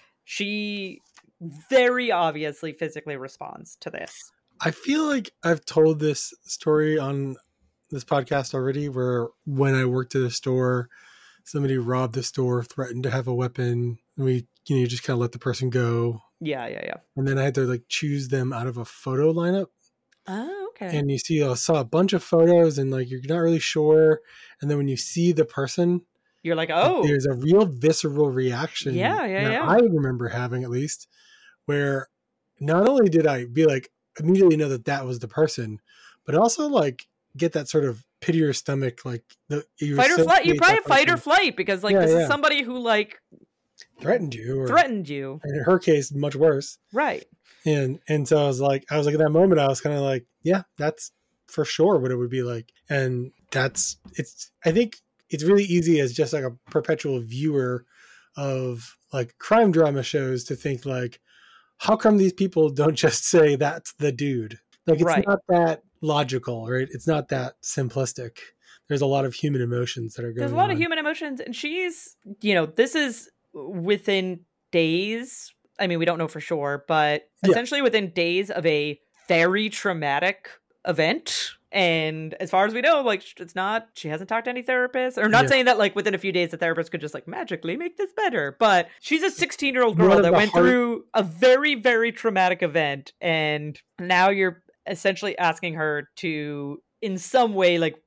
she very obviously physically responds to this. I feel like I've told this story on this podcast already, where when I worked at a store, somebody robbed the store, threatened to have a weapon, and we, you know, you just kind of let the person go. Yeah, yeah, yeah. And then I had to like choose them out of a photo lineup. Oh, okay. And you see, I saw a bunch of photos, and like you're not really sure. And then when you see the person, you're like, oh, there's a real visceral reaction. Yeah, yeah, that yeah. I remember having, at least, where not only did I be like immediately know that that was the person, but also like get that sort of pit your stomach, like the you fight or flight. You probably have fight or person. flight because like Yeah, this yeah. is somebody who like threatened you, or, threatened you. and in her case, much worse. Right. And and so I was like, I was like at that moment, I was kind of like, yeah, that's for sure what it would be like. And that's it's. I think it's really easy as just like a perpetual viewer of like crime drama shows to think like, how come these people don't just say that's the dude? Like it's Right. not that logical, right? It's not that simplistic. There's a lot of human emotions that are going on. There's a lot on. of human emotions, and she's, you know, this is within days. I mean, we don't know for sure, but Yeah. essentially within days of a very traumatic event. And as far as we know, like it's not, she hasn't talked to any therapists, or not Yeah. saying that like within a few days the therapist could just like magically make this better, but she's a sixteen year old One girl of that the went hard- through a very, very traumatic event. And now you're essentially asking her to in some way like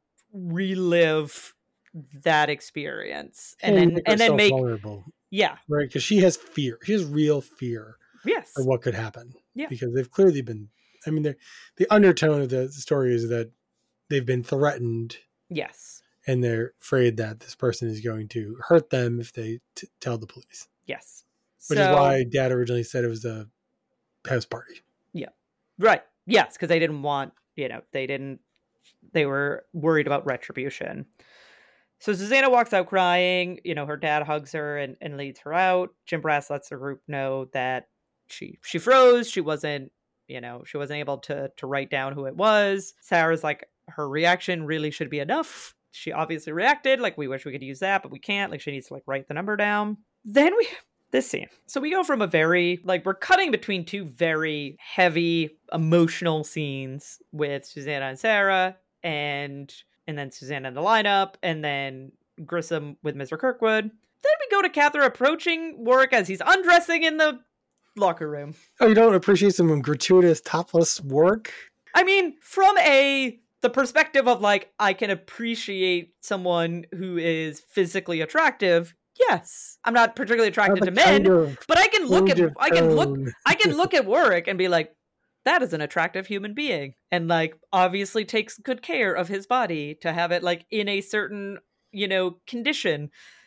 relive that experience and, and then make and then herself make vulnerable, yeah right? Because she has fear. She has real fear yes of what could happen. Yeah. Because they've clearly been. I mean, they're- the undertone of the story is that they've been threatened, yes and they're afraid that this person is going to hurt them if they t- tell the police. yes Which So- is why Dad originally said it was a house party. right yes because they didn't want, you know, they didn't they were worried about retribution. So Susanna walks out crying. You know, her dad hugs her and, and leads her out. Jim Brass lets the group know that she she froze. She wasn't, you know, she wasn't able to to write down who it was. Sarah's like, her reaction really should be enough. She obviously reacted. Like, we wish we could use that, but we can't. Like, she needs to like write the number down. Then we this scene. So we go from a very like we're cutting between two very heavy emotional scenes with Susanna and Sarah, and and then Susanna in the lineup, and then Grissom with Mister Kirkwood. Then we go to Catherine approaching Warwick as he's undressing in the locker room. Oh, you don't appreciate some gratuitous topless work? I mean, from a the perspective of like, I can appreciate someone who is physically attractive. Yes, I'm not particularly attracted to men, but I can look at I can look I can look at Warwick and be like, that is an attractive human being, and like obviously takes good care of his body to have it like in a certain, you know, condition.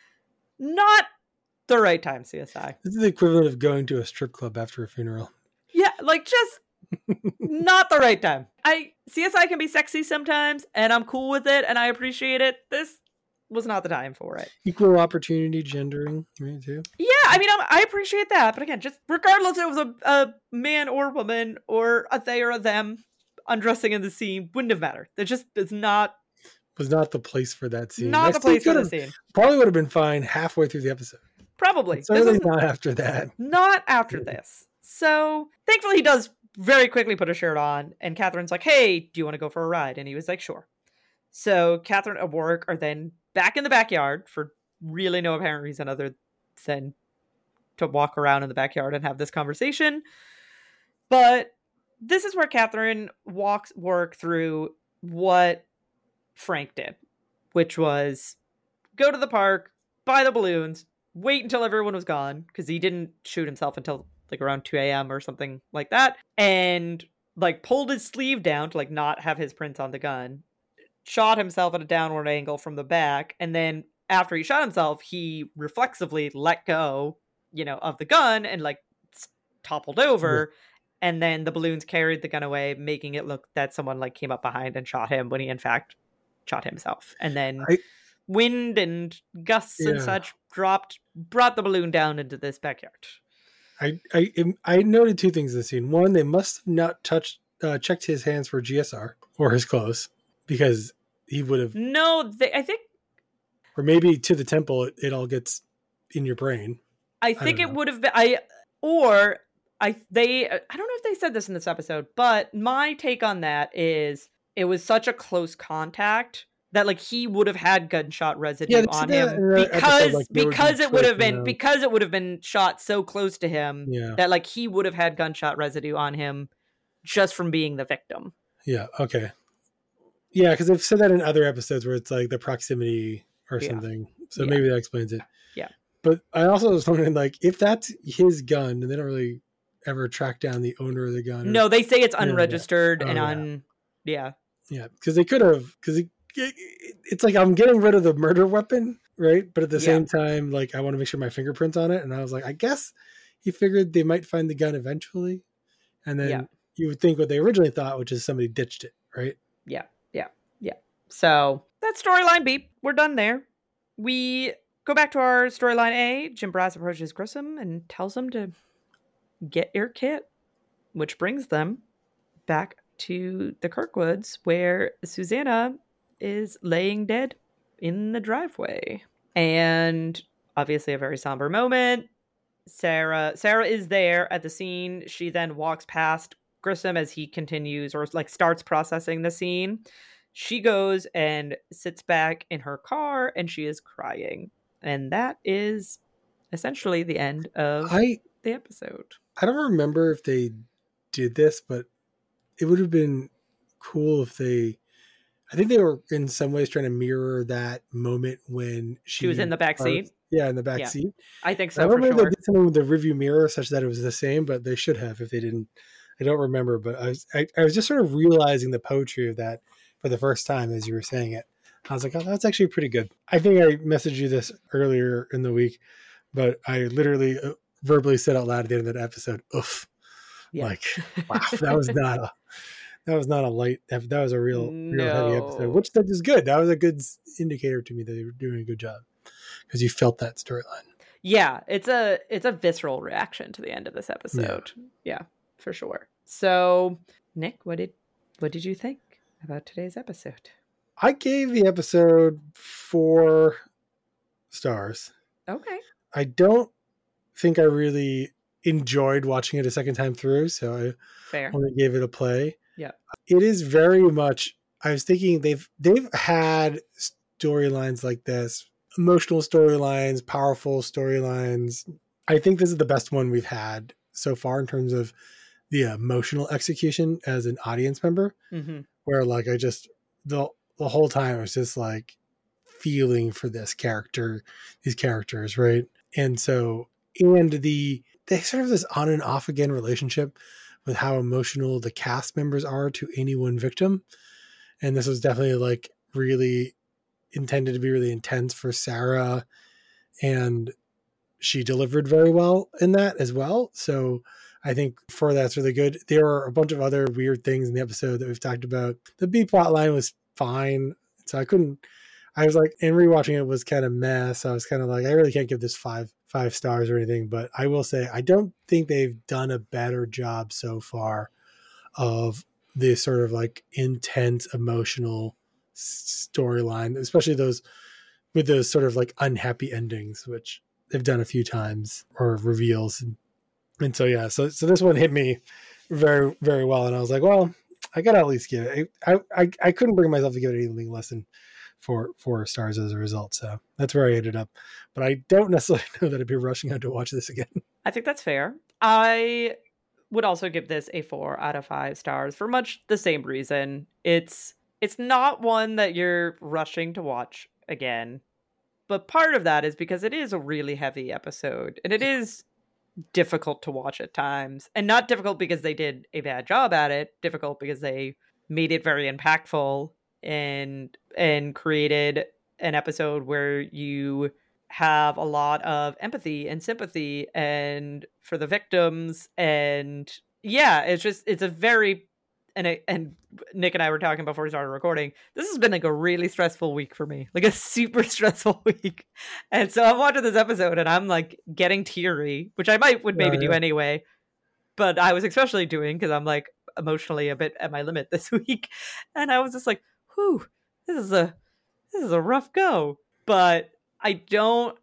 Not the right time, C S I. This is the equivalent of going to a strip club after a funeral. Yeah, like just not the right time. I C S I can be sexy sometimes, and I'm cool with it, and I appreciate it. This was not the time for it. Equal opportunity gendering, right, too? Yeah, I mean, I'm, I appreciate that, but again, just regardless if it was a, a man or woman or a they or a them undressing in the scene, wouldn't have mattered. It just is not Was not the place for that scene. not That the place scene for the could've- scene. Probably would have been fine halfway through the episode. Probably. But certainly This is not after that. not after this. So thankfully, he does very quickly put a shirt on, and Catherine's like, "Hey, do you want to go for a ride?" And he was like, "Sure." So Catherine and Warwick are then back in the backyard for really no apparent reason other than to walk around in the backyard and have this conversation. But this is where Catherine walks Warwick through what Frank did, which was go to the park, buy the balloons, wait until everyone was gone, because he didn't shoot himself until like around two a.m. or something like that, and like pulled his sleeve down to like not have his prints on the gun, shot himself at a downward angle from the back, and then after he shot himself, he reflexively let go, you know, of the gun and like toppled over. Yeah. And then the balloons carried the gun away, making it look that someone like came up behind and shot him when he in fact shot himself. And then I, wind and gusts yeah. and such dropped, brought the balloon down into this backyard. I I I noted two things in the scene. One, they must have not touched, uh, checked his hands for G S R or his clothes, because he would have. No, they, I think. Or maybe to the temple, it, it all gets in your brain. I think I it would have been. I or I they. I don't know if they said this in this episode, but my take on that is it was such a close contact that like he would have had gunshot residue yeah, on him because like, because it would have been out. because it would have been shot so close to him yeah. that like he would have had gunshot residue on him just from being the victim. Yeah. Okay. Yeah, because I've said that in other episodes where it's like the proximity or Yeah. something. So Yeah. maybe that explains it. Yeah. But I also was wondering, like, if that's his gun, and they don't really ever track down the owner of the gun. Or, No, they say it's Yeah, yeah. unregistered Oh, and yeah. un. Yeah. Yeah, because they could have. Because it, it, it's like I'm getting rid of the murder weapon, right? But at the Yeah. same time, like I want to make sure my fingerprints on it. And I was like, I guess he figured they might find the gun eventually, and then Yeah. you would think what they originally thought, which is somebody ditched it, right? Yeah. Yeah. Yeah. So that's storyline beat. We're done there. We go back to our storyline A. Jim Brass approaches Grissom and tells him to get your kit, which brings them back to the Kirkwoods, where Susanna is laying dead in the driveway. And obviously a very somber moment. Sarah Sarah is there at the scene. She then walks past Grissom as he continues or like starts processing the scene. She goes and sits back in her car and she is crying. And that is essentially the end of I the episode. I don't remember if they did this, but it would have been cool if they. I think they were in some ways trying to mirror that moment when she, She was in the back starts- seat. Yeah, in the back Yeah. seat. I think I so don't for remember sure. they did something with the review mirror such that it was the same, but they should have if they didn't. I don't remember, but I was I, I was just sort of realizing the poetry of that for the first time as you were saying it. I was like, oh, that's actually pretty good. I think I messaged you this earlier in the week, but I literally uh, verbally said out loud at the end of that episode, oof. Yeah. Like, wow, that was not a that was not a light. That was a real, real heavy episode, No. which that is good. That was a good s- indicator to me that they were doing a good job because you felt that storyline. Yeah, it's a it's a visceral reaction to the end of this episode. Yeah, for sure. So, Nick, what did what did you think about today's episode? I gave the episode four stars. Okay. I don't think I really enjoyed watching it a second time through, so I Fair. only gave it a play. Yeah. It is very much. I was thinking they've they've had storylines like this, emotional storylines, powerful storylines. I think this is the best one we've had so far in terms of the emotional execution as an audience member. Mm-hmm. Where like I just the the whole time I was just like feeling for this character, these characters, right? And so and the they sort of this on and off again relationship with how emotional the cast members are to any one victim. And this was definitely like really intended to be really intense for Sarah, and she delivered very well in that as well. So I think for that's really good. There are a bunch of other weird things in the episode that we've talked about. The B plot line was fine. So I couldn't, I was like, and rewatching it was kind of mess. I was kind of like, I really can't give this five, five stars or anything, but I will say, I don't think they've done a better job so far of this sort of like intense emotional storyline, especially those with those sort of like unhappy endings, which they've done a few times, or reveals. And, and so, yeah, so, so this one hit me very, very well. And I was like, well, I gotta at least give it, I, I, I couldn't bring myself to give it anything less than four, four stars as a result. So that's where I ended up, but I don't necessarily know that I'd be rushing out to watch this again. I think that's fair. I would also give this a four out of five stars for much the same reason. It's it's not one that you're rushing to watch again, but part of that is because it is a really heavy episode, and it is difficult to watch at times, and not difficult because they did a bad job at it, difficult because they made it very impactful and and created an episode where you have a lot of empathy and sympathy and for the victims. And yeah, it's just it's a very and I, and Nick and I were talking before we started recording, this has been like a really stressful week for me, like a super stressful week. And so I'm watching this episode and I'm like getting teary, which I might would maybe Oh, do yeah. anyway, but I was especially doing because I'm like emotionally a bit at my limit this week. And I was just like, whew, this is a this is a rough go. But I don't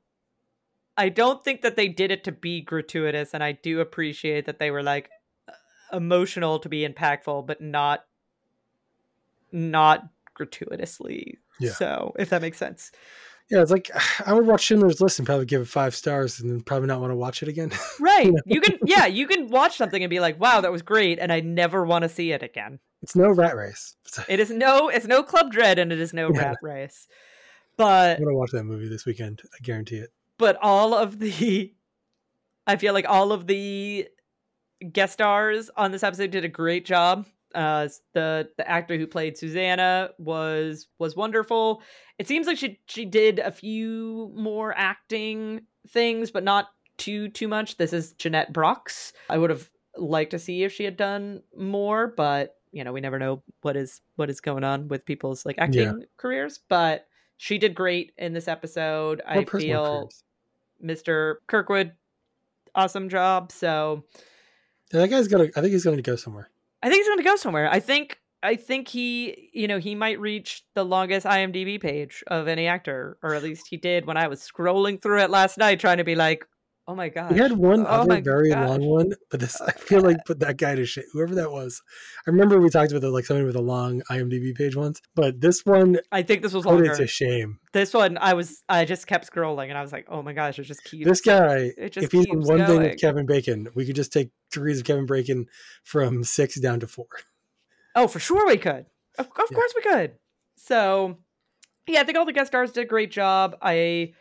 I don't think that they did it to be gratuitous, and I do appreciate that they were like emotional to be impactful, but not not gratuitously. Yeah. So, if that makes sense. Yeah, it's like I would watch Schindler's List and probably give it five stars and then probably not want to watch it again. Right. You know? You can, yeah, you can watch something and be like, wow, that was great. And I never want to see it again. It's no Rat Race. It is no, it's no Club Dread and it is no Yeah. Rat Race. But I'm going to watch that movie this weekend. I guarantee it. But all of the, I feel like all of the guest stars on this episode did a great job. Uh, the the actor who played Susanna was was wonderful. It seems like she she did a few more acting things, but not too too much. This is Jeanette Brox. I would have liked to see if she had done more, but you know, we never know what is what is going on with people's like acting Yeah. careers. But she did great in this episode. Or I personal feel careers. Mister Kirkwood, awesome job. So Yeah, that guy's gonna. I think he's going to go somewhere. I think he's going to go somewhere. I think I think he, you know, he might reach the longest I M D B page of any actor, or at least he did when I was scrolling through it last night, trying to be like, oh my gosh. He had one oh other my very gosh. long one, but this I feel like put that guy to shit. Whoever that was, I remember we talked about like somebody with a long I M D B page once, but this one I think this was put longer. it to shame. This one, I was, I just kept scrolling, and I was like, oh my gosh, it just keeps. This guy, it just if he's in keeps one thing going. with Kevin Bacon, we could just take degrees of Kevin Bacon from six down to four. Oh, for sure we could. Of, of Yeah. course we could. So, yeah, I think all the guest stars did a great job. I,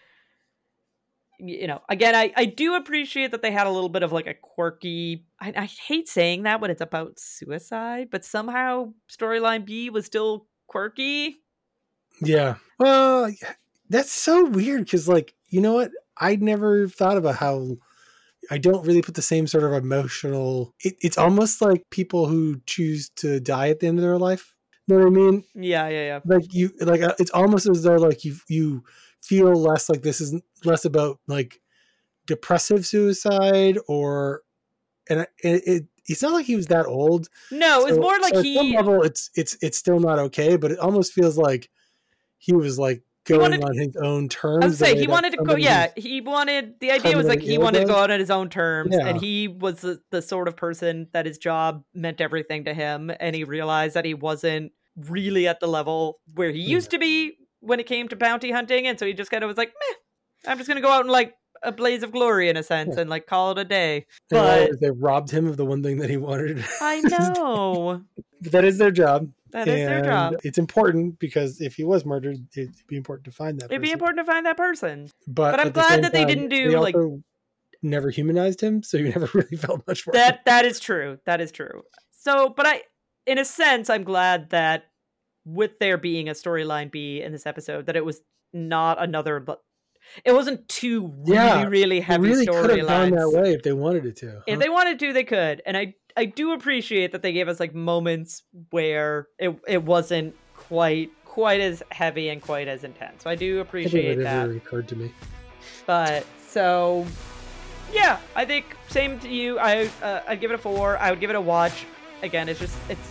you know, again, I, I do appreciate that they had a little bit of like a quirky, I, I hate saying that when it's about suicide, but somehow storyline B was still quirky. Yeah. Well, that's so weird because, like, you know what? I never thought about how I don't really put the same sort of emotional. It, it's almost like people who choose to die at the end of their life. You know what I mean? Yeah, yeah, yeah. Like you, like uh, it's almost as though like you you feel less like this is less about like depressive suicide or, and it, it it's not like he was that old. No, it's So- more like so at he. some level, it's it's it's still not okay, but it almost feels like he was like going wanted- on his own terms. I would the say way he that wanted to go. somebody Yeah, who's- he wanted. The idea was like terminally he ill wanted to does. go out on his own terms, Yeah. and he was the, the sort of person that his job meant everything to him, and he realized that he wasn't really at the level where he used to be when it came to bounty hunting, and so he just kind of was like, "Meh, I'm just gonna go out in like a blaze of glory in a sense, Yeah. and like call it a day." And But realized they robbed him of the one thing that he wanted. I know But that is their job. that is their and job. It's important because if he was murdered, it'd be important to find that. It'd be person. important to find that person. But, but I'm at the glad same that they time, didn't do, they like- also never humanized him, so you never really felt much for him. That that is true. That is true. So, but I, in a sense, I'm glad that with there being a storyline B in this episode, that it was not another. But it wasn't two really, Yeah, really They heavy really could have gone that storylines. way if they wanted it to. If huh? they wanted to, they could. And I, I do appreciate that they gave us like moments where it, it wasn't quite, quite as heavy and quite as intense. So I do I think appreciate it that. never occurred to me. But so, yeah, I think same to you. I uh, I'd give it a four. I would give it a watch. Again, it's just it's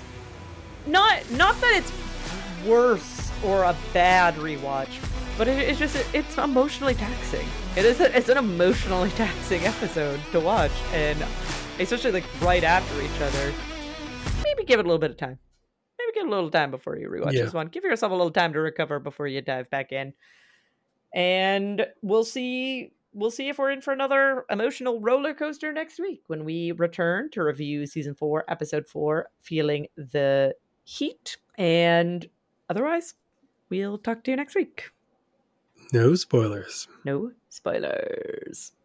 not not that it's worse or a bad rewatch, but it, it's just it's emotionally taxing. It is a, it's an emotionally taxing episode to watch, and especially like right after each other. Maybe give it a little bit of time. Maybe give it a little time before you rewatch Yeah. this one. Give yourself a little time to recover before you dive back in. And we'll see we'll see if we're in for another emotional roller coaster next week when we return to review season four, episode four, Feeling the Heat. And otherwise, we'll talk to you next week. No spoilers. No spoilers.